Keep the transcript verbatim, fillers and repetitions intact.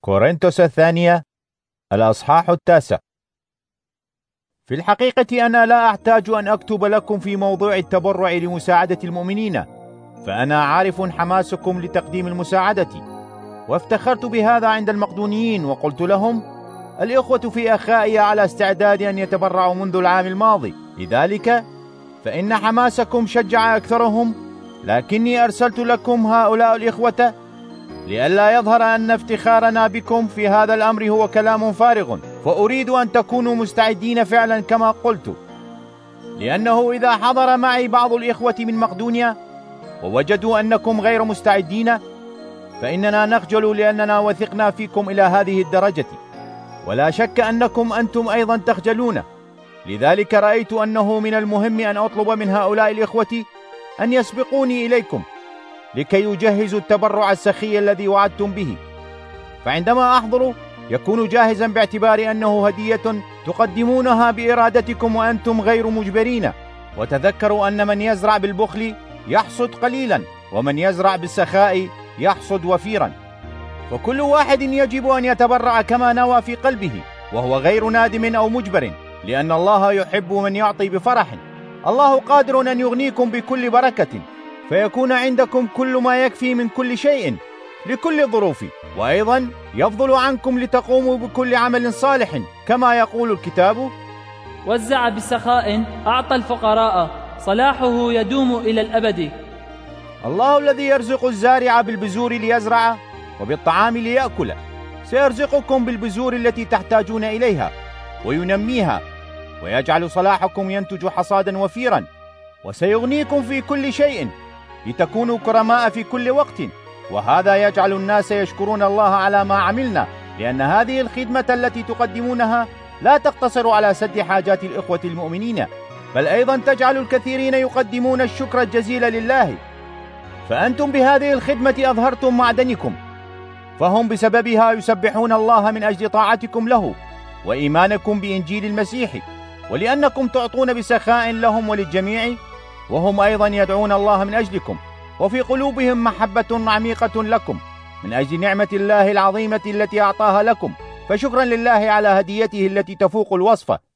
كورنثوس الثانية الأصحاح التاسع. في الحقيقة أنا لا أحتاج أن أكتب لكم في موضوع التبرع لمساعدة المؤمنين، فأنا عارف حماسكم لتقديم المساعدة، وافتخرت بهذا عند المقدونيين وقلت لهم: الإخوة في أخائي على استعداد أن يتبرعوا منذ العام الماضي، لذلك فإن حماسكم شجع أكثرهم، لكني أرسلت لكم هؤلاء الإخوة لئلا يظهر أن افتخارنا بكم في هذا الأمر هو كلام فارغ، فأريد أن تكونوا مستعدين فعلا كما قلت، لأنه إذا حضر معي بعض الإخوة من مقدونيا ووجدوا أنكم غير مستعدين فإننا نخجل، لأننا وثقنا فيكم إلى هذه الدرجة، ولا شك أنكم أنتم أيضا تخجلون. لذلك رأيت أنه من المهم أن أطلب من هؤلاء الإخوة أن يسبقوني إليكم لكي يجهزوا التبرع السخي الذي وعدتم به، فعندما أحضر يكون جاهزا باعتبار أنه هدية تقدمونها بإرادتكم وأنتم غير مجبرين. وتذكروا أن من يزرع بالبخل يحصد قليلا، ومن يزرع بالسخاء يحصد وفيرا. فكل واحد يجب أن يتبرع كما نوى في قلبه وهو غير نادم أو مجبر، لأن الله يحب من يعطي بفرح. الله قادر أن يغنيكم بكل بركة، فيكون عندكم كل ما يكفي من كل شيء لكل الظروف، وأيضا يفضل عنكم لتقوموا بكل عمل صالح، كما يقول الكتاب: وزع بسخاء، أعطى الفقراء، صلاحه يدوم إلى الأبد. الله الذي يرزق الزارع بالبذور ليزرع وبالطعام ليأكل سيرزقكم بالبذور التي تحتاجون إليها وينميها، ويجعل صلاحكم ينتج حصادا وفيرا، وسيغنيكم في كل شيء لتكونوا كرماء في كل وقت. وهذا يجعل الناس يشكرون الله على ما عملنا، لأن هذه الخدمة التي تقدمونها لا تقتصر على سد حاجات الإخوة المؤمنين، بل أيضا تجعل الكثيرين يقدمون الشكر الجزيل لله. فأنتم بهذه الخدمة أظهرتم معدنكم، فهم بسببها يسبحون الله من أجل طاعتكم له وإيمانكم بإنجيل المسيح، ولأنكم تعطون بسخاء لهم وللجميع، وهم أيضا يدعون الله من أجلكم، وفي قلوبهم محبة عميقة لكم من أجل نعمة الله العظيمة التي أعطاها لكم. فشكرا لله على هديته التي تفوق الوصف.